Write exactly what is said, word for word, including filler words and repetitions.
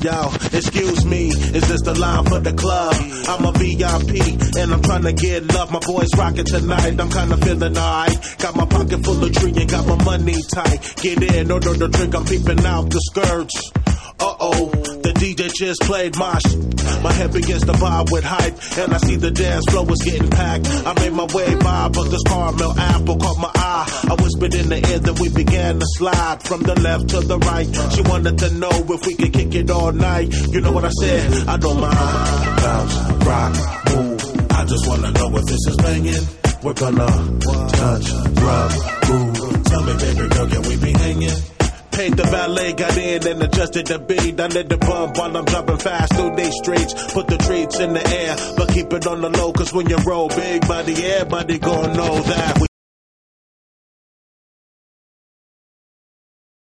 Yo, excuse me, is this the line for the club? I'm a V I P, and I'm trying to get love. My boys rocking tonight, I'm kinda feeling alright. Got my pocket full of tree and got my money tight. Get in, order the drink, I'm peeping out the skirts. Uh-oh, the D J just played my sh- My head begins to vibe with hype, and I see the dance floor was getting packed. I made my way by, but this caramel apple caught my eye. I whispered in the ear that we began to slide from the left to the right. She wanted to know if we could kick it all night. You know what I said? I don't mind. Bounce, rock, move. I just wanna know if this is banging. We're gonna touch, rub, move. Tell me, baby girl, can we be hanging? Paid the valet, got in and adjusted the beat. I let the bump while I'm dropping fast through these streets. Put the treats in the air, but keep it on the low, cause when you roll big body, everybody gon' know that. We